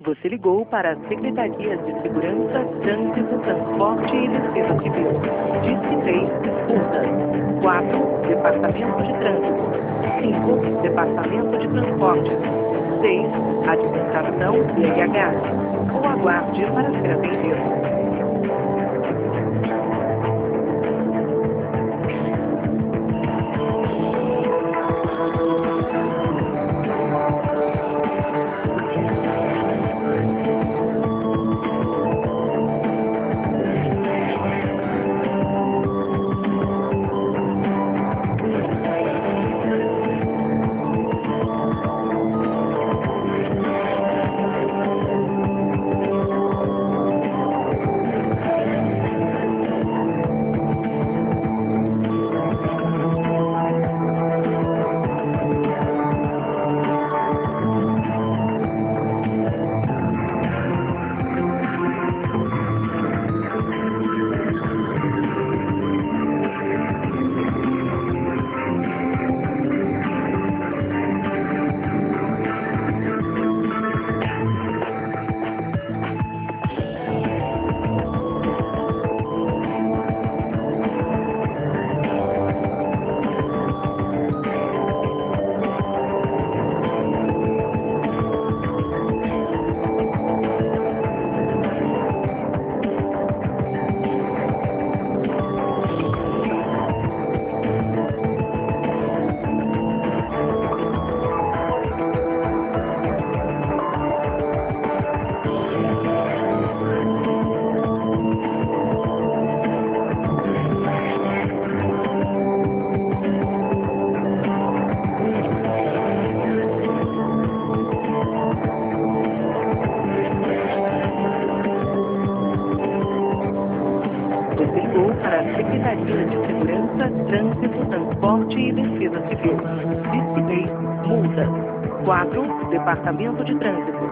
Você ligou para a Secretaria de Segurança, Trânsito, Transporte e Defesa Civil. Disque 3, multas. 4, Departamento de Trânsito. 5, Departamento de Transportes. 6, Administração e RH. Ou aguarde para ser atendido. Você ligou para a Secretaria de Segurança, Trânsito, Transporte e Defesa Civil. Disque 3, multas. 4, Departamento de Trânsito.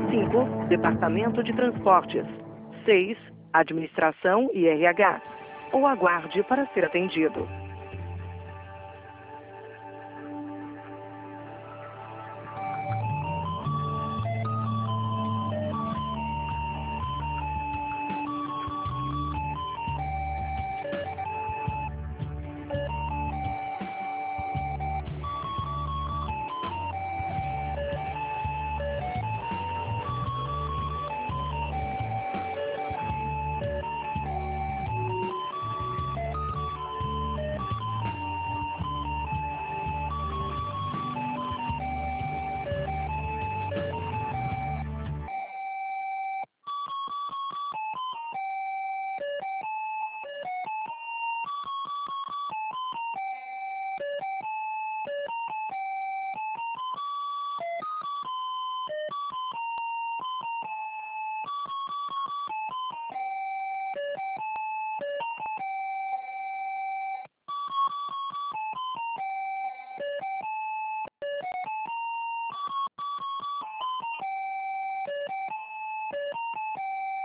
5, Departamento de Transportes. 6, Administração e RH. Ou aguarde para ser atendido.